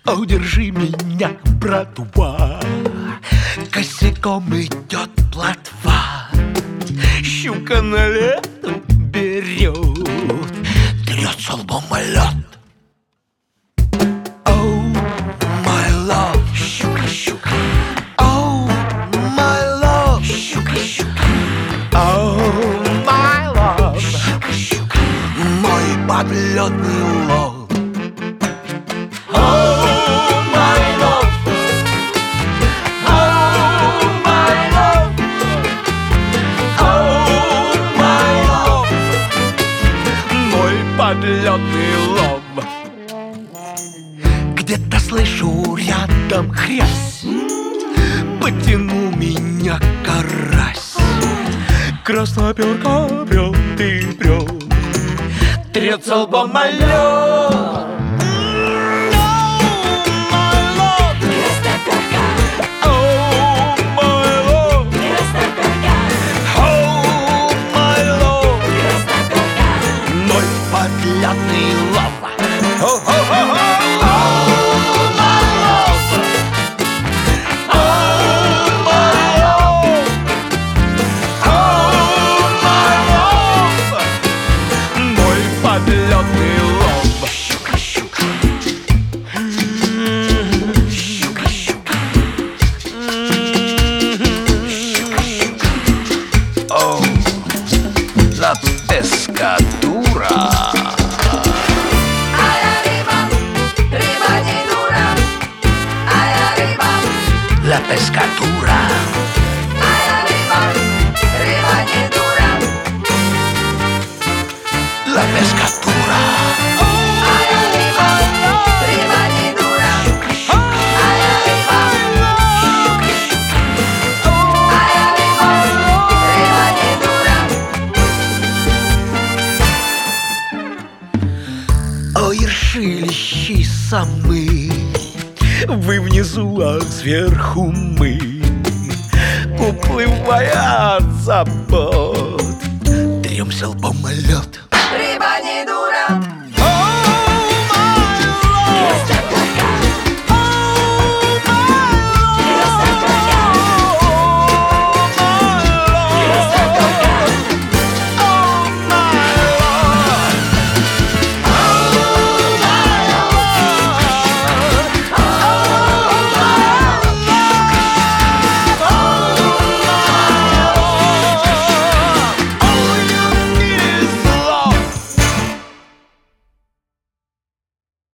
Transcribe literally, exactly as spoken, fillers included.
Удержи меня, братва, косяком идет плотва. Щука на лету берет, трется лбом о лед. Oh, my love, щука, щука. Oh, my love, щука, щука. Oh, my love, щука, щука. Мой подлетный лов. Подлетный лов. Где-то слышу рядом хрясь, потяну меня карась. Красноперка прет и прет, трется лбом о лед. Подлетный лов. Oh, oh, oh, oh. Oh, my love. Oh, my love. Oh, my love. Мой подлетный лов. Щука, щука. Щука, щука. Щука, щука. Oh, la pescatura. La pescatura. Ay, arriba, arriba ni dura. La pescatura. Ay, arriba, arriba ni dura. Ay, arriba, ay, arriba, arriba ni dura. Ой, ершилищи самы, вы внизу, а сверху мы, уплывая от забот, трёмся лбом о лед.